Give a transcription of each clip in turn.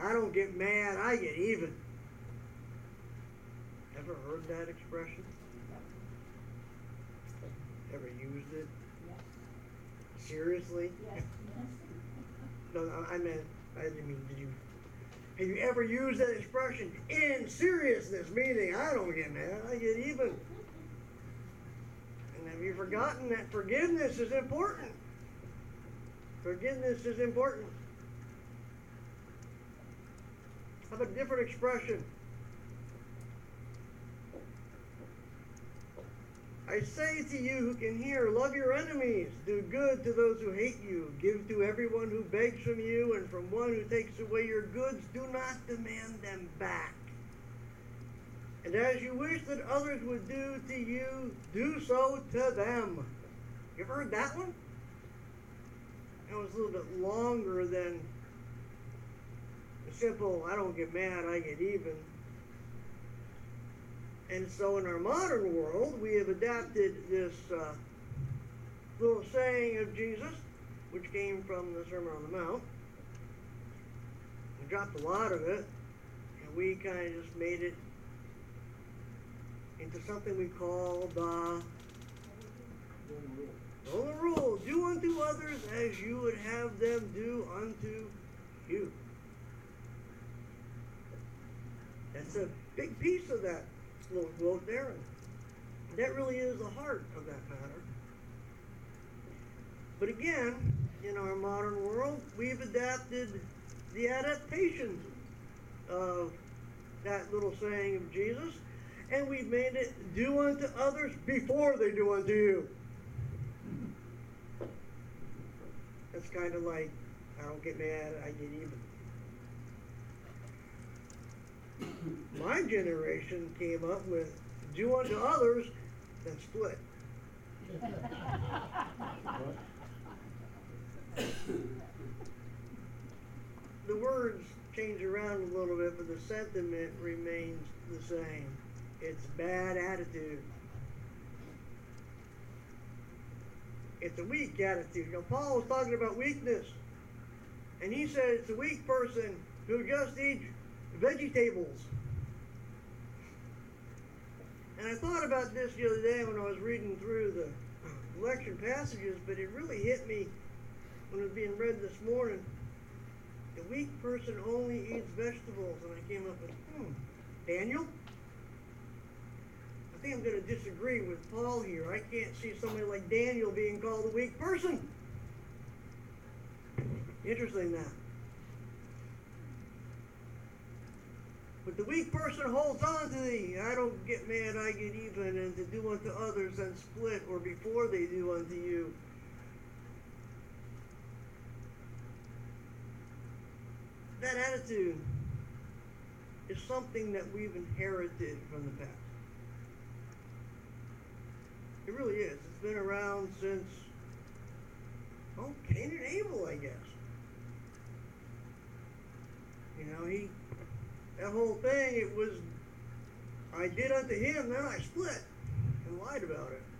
I don't get mad, I get even. Ever heard that expression? Ever used it? Yes. Seriously? Yes. No, I didn't mean, did you? Have you ever used that expression in seriousness, meaning I don't get mad, I get even? And have you forgotten that forgiveness is important? Forgiveness is important. How about a different expression? I say to you who can hear, love your enemies, do good to those who hate you, give to everyone who begs from you, and from one who takes away your goods, do not demand them back. And as you wish that others would do to you, do so to them. You ever heard that one? It was a little bit longer than the simple, I don't get mad, I get even. And so in our modern world, we have adapted this little saying of Jesus, which came from the Sermon on the Mount. We dropped a lot of it, and we kind of just made it into something we call the golden rule. Do unto others as you would have them do unto you. That's a big piece of that little quote there. And that really is the heart of that matter. But again, in our modern world, we've adapted the adaptations of that little saying of Jesus, and we've made it do unto others before they do unto you. That's kind of like, I don't get mad, I get even. My generation came up with do unto others, then split. The words change around a little bit, but the sentiment remains the same. It's bad attitude. It's a weak attitude. You know, Paul was talking about weakness, and he said it's a weak person who just eats vegetables. And I thought about this the other day when I was reading through the lecture passages, but it really hit me when it was being read this morning. The weak person only eats vegetables, and I came up with, Daniel? I think I'm going to disagree with Paul here. I can't see somebody like Daniel being called a weak person. Interesting that. But the weak person holds on to the, I don't get mad, I get even, and to do unto others and split, or before they do unto you. That attitude is something that we've inherited from the past. It really is. It's been around since, Cain and Abel, I guess. You know, that whole thing, it was, I did unto him, then I split and lied about it.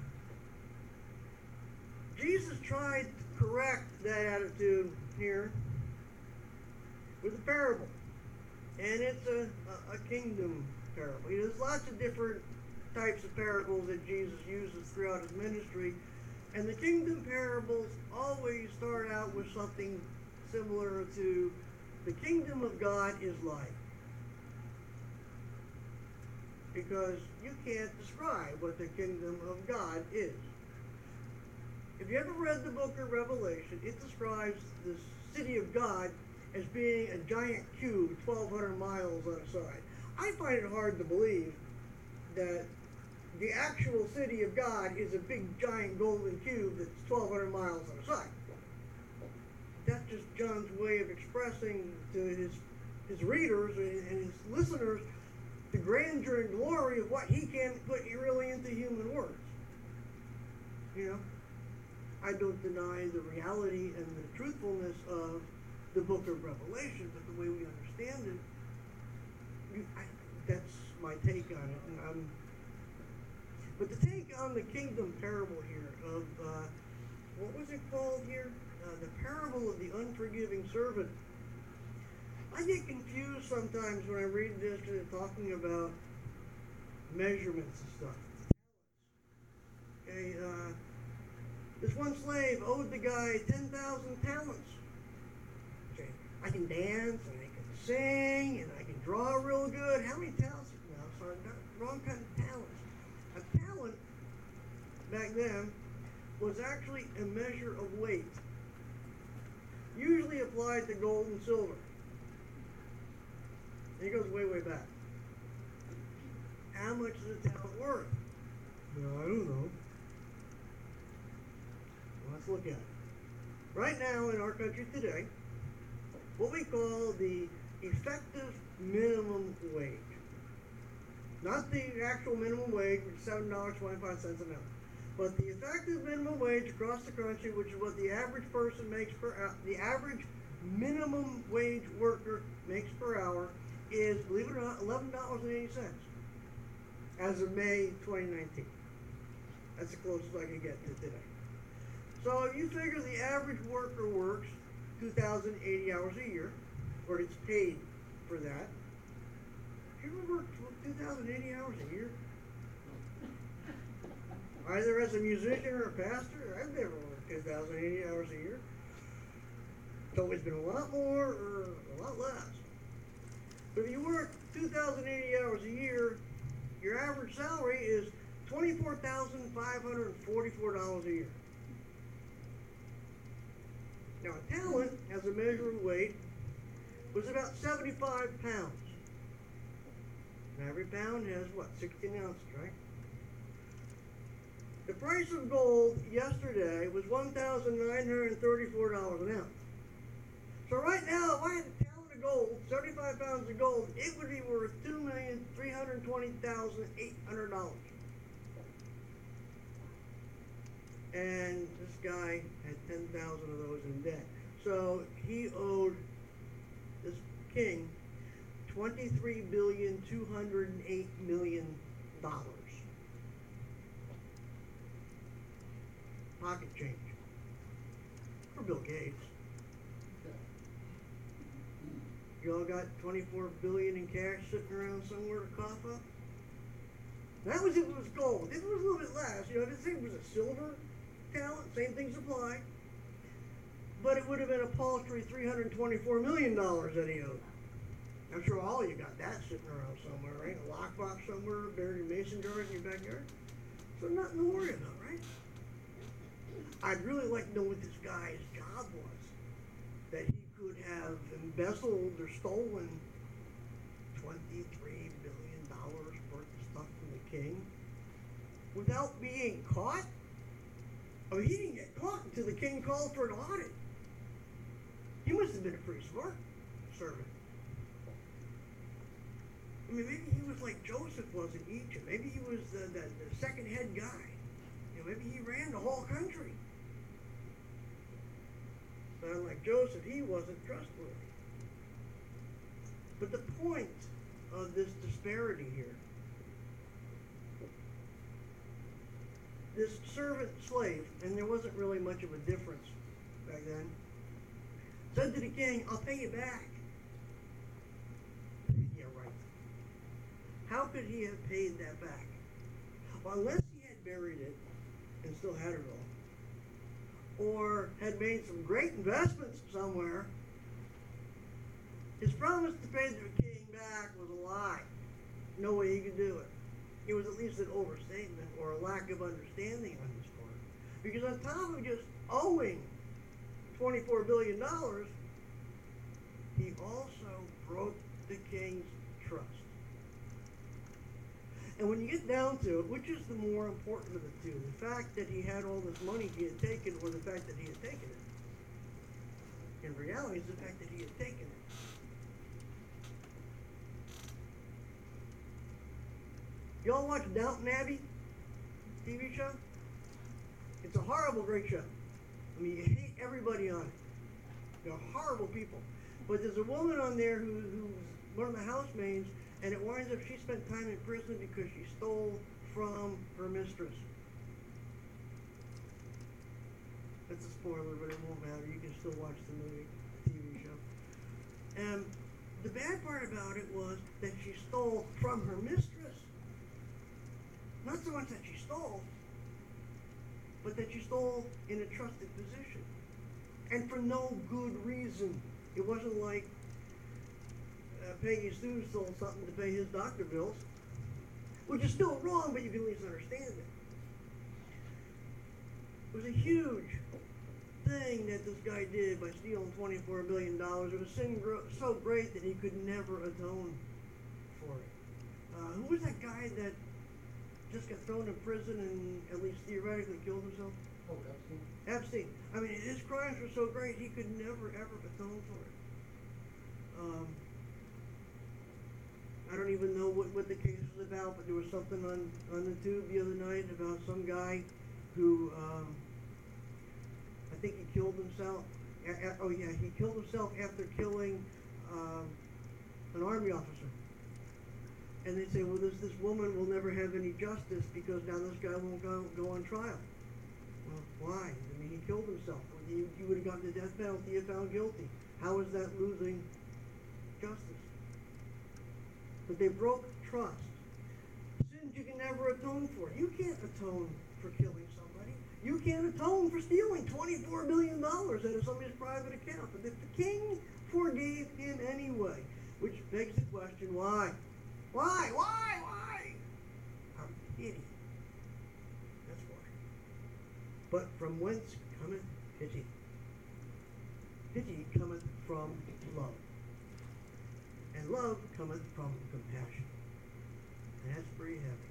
Jesus tried to correct that attitude here with a parable. And it's a kingdom parable. There's lots of different types of parables that Jesus uses throughout his ministry. And the kingdom parables always start out with something similar to the kingdom of God is like. Because you can't describe what the kingdom of God is. If you ever read the book of Revelation, it describes the city of God as being a giant cube 1,200 miles on a side. I find it hard to believe that the actual city of God is a big giant golden cube that's 1,200 miles on a side. That's just John's way of expressing to his readers and his listeners the grandeur and glory of what he can put really into human words. You know, I don't deny the reality and the truthfulness of the book of Revelation, but the way we understand it, that's my take on it. But the take on the kingdom parable here of, what was it called here? The parable of the unforgiving servant. I get confused sometimes when I read this because they're talking about measurements and stuff. Okay, this one slave owed the guy 10,000 talents. Okay, I can dance and I can sing and I can draw real good. How many talents? No, sorry, wrong kind of talents. A talent back then was actually a measure of weight, usually applied to gold and silver. And it goes way, way back. How much is a talent worth? No, I don't know. Well, let's look at it. Right now in our country today, what we call the effective minimum wage. Not the actual minimum wage, which is $7.25 an hour. But the effective minimum wage across the country, which is what the average person makes per hour, the average minimum wage worker makes per hour, is, believe it or not, $11.80 as of May 2019. That's the closest I can get to today. So if you figure the average worker works 2,080 hours a year, or gets paid for that, do you ever work 2,080 hours a year? Either as a musician or a pastor, I've never worked 2,080 hours a year. It's always been a lot more or a lot less. But if you work 2,080 hours a year, your average salary is $24,544 a year. Now, a talent, as a measure of weight, was about 75 pounds. And every pound has, what, 16 ounces, right? The price of gold yesterday was $1,934 an ounce. So right now, if I had a talent of gold, 75 pounds of gold, it would be worth $2,320,800. And this guy had 10,000 of those in debt. So he owed this king $23,208,000,000. Pocket change for Bill Gates. You all got $24 billion in cash sitting around somewhere to cough up? That was if it was gold. If it was a little bit less, if it was a silver talent, same things apply. But it would have been a paltry $324 million that he owed. I'm sure all of you got that sitting around somewhere, right? A lockbox somewhere, buried in mason jars in your backyard. So nothing to worry about, right? I'd really like to know what this guy's job was, that he could have embezzled or stolen $23 billion worth of stuff from the king without being caught. I mean, he didn't get caught until the king called for an audit. He must have been a pretty smart servant. I mean, maybe he was like Joseph was in Egypt. Maybe he was the second head guy. Maybe he ran the whole country. But unlike Joseph, he wasn't trustworthy. But the point of this disparity here, this servant slave, and there wasn't really much of a difference back then, said to the king, "I'll pay you back." Yeah, right. How could he have paid that back? Well, unless he had buried it and still had it all, or had made some great investments somewhere, his promise to pay the king back was a lie. No way he could do it. It was at least an overstatement or a lack of understanding on his part. Because on top of just owing $24 billion, he also broke the king's trust. And when you get down to it, which is the more important of the two? The fact that he had all this money he had taken, or the fact that he had taken it? In reality, it's the fact that he had taken it. Y'all watch Downton Abbey TV show? It's a horrible, great show. I mean, you hate everybody on it. They're horrible people. But there's a woman on there who's one of the housemaids, and it winds up she spent time in prison because she stole from her mistress. That's a spoiler, but it won't matter. You can still watch the movie, the TV show. And the bad part about it was that she stole from her mistress. Not so much that she stole, but that she stole in a trusted position. And for no good reason. It wasn't like Peggy Sue stole something to pay his doctor bills, which is still wrong, but you can at least understand it. It was a huge thing that this guy did by stealing $24 billion. It was sin so great that he could never atone for it. Who was that guy that just got thrown in prison and at least theoretically killed himself? Oh, Epstein. Epstein. I mean, his crimes were so great he could never, ever atone for it. I don't even know what the case was about, but there was something on the tube the other night about some guy who, I think he killed himself. He killed himself after killing an army officer. And they say, well, this woman will never have any justice because now this guy won't go on trial. Well, why? I mean, he killed himself. He would have gotten the death penalty if found guilty. How is that losing justice? But they broke trust. Sins you can never atone for. You can't atone for killing somebody. You can't atone for stealing $24 billion out of somebody's private account. But if the king forgave him anyway, which begs the question, why? Why? Out of pity. That's why. But from whence cometh pity? Pity cometh from love. And love cometh from compassion. And that's pretty heavy.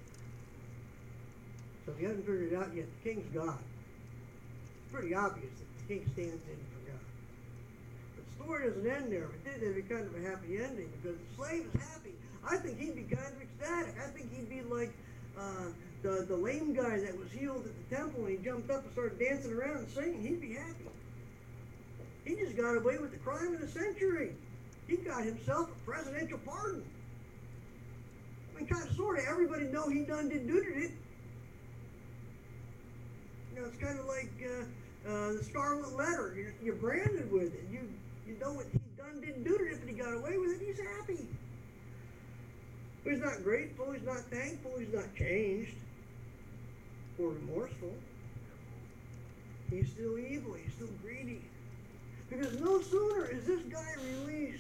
So if you haven't figured it out yet, the king's God. It's pretty obvious that the king stands in for God. But the story doesn't end there. If it did, there'd be kind of a happy ending because the slave is happy. I think he'd be kind of ecstatic. I think he'd be like the lame guy that was healed at the temple and he jumped up and started dancing around and singing. He'd be happy. He just got away with the crime of the century. He got himself a presidential pardon. I mean, kind of, sort of, everybody know he done did it. You know, it's kind of like the Scarlet Letter. You're branded with it. You know what he done didn't do it, but he got away with it. He's happy. But he's not grateful. He's not thankful. He's not changed or remorseful. He's still evil. He's still greedy. Because no sooner is this guy released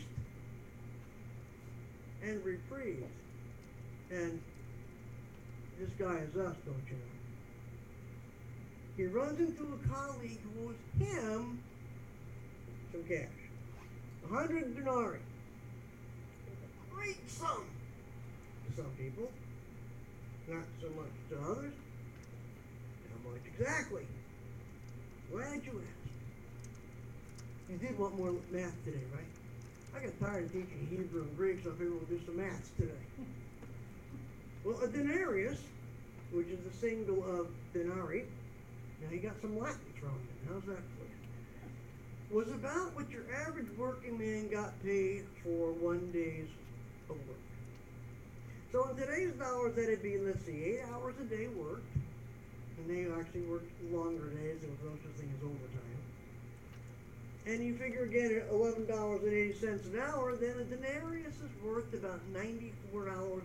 and reprieved, and this guy is us, don't you know? He runs into a colleague who owes him some cash. 100 denarii. A great sum to some people, not so much to others. How much exactly? Glad you asked. You did want more math today, right? I got tired of teaching Hebrew and Greek, so I figured we'll do some maths today. Well, a denarius, which is the single of denarii, now you got some Latin thrown in. How's that for you? Was about what your average working man got paid for 1 day's of work. So in today's dollars, that'd be, let's see, 8 hours a day worked. And they actually worked longer days. There was no such thing as overtime. And you figure again at $11.80 an hour, then a denarius is worth about $94.40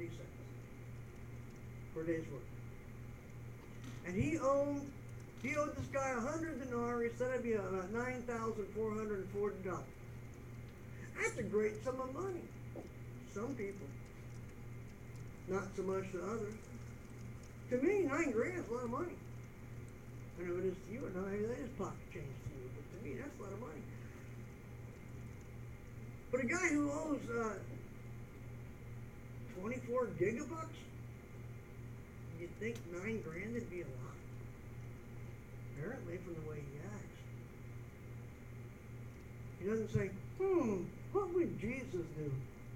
per day's work. And he owed this guy 100 denarii, so that'd be about $9,440. That's a great sum of money. Some people, not so much to others. To me, $9 grand is a lot of money. I know it is to you, or not. Maybe that is pocket change to you, but to me, that's a lot of money. But a guy who owes 24 gigabucks, you'd think $9 grand would be a lot. Apparently, from the way he acts. He doesn't say, what would Jesus do?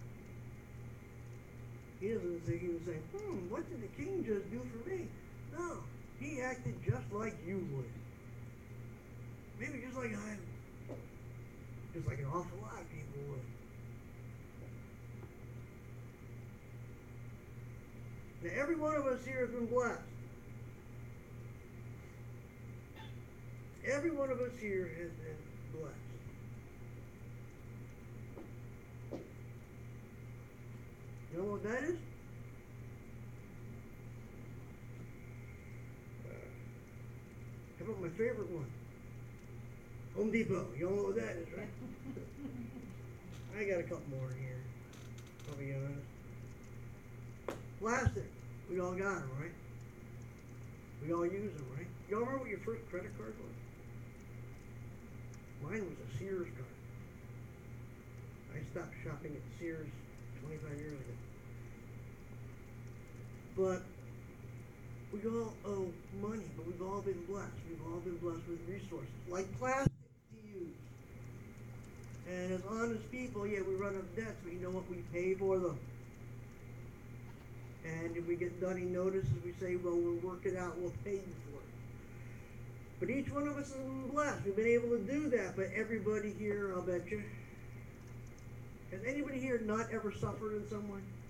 He doesn't say, he would say, what did the king just do for me? No, he acted just like you would. Maybe just like I would. Just like an awful lot of people would. Now, every one of us here has been blessed. Every one of us here has been blessed. You know what that is? How about my favorite one? Home Depot. You all know what that is, right? I got a couple more in here. I'll be honest. Plastic. We all got them, right? We all use them, right? Y'all remember what your first credit card was? Mine was a Sears card. I stopped shopping at Sears 25 years ago. But we all owe money, but we've all been blessed. We've all been blessed with resources, like plastic to use. And as honest people, yeah, we run up debts, but you know what? We pay for them. And if we get dunny notices, we say, well, we'll work it out, we'll pay you for it. But each one of us has been blessed. We've been able to do that, but everybody here, I'll bet you, has anybody here not ever suffered in some way?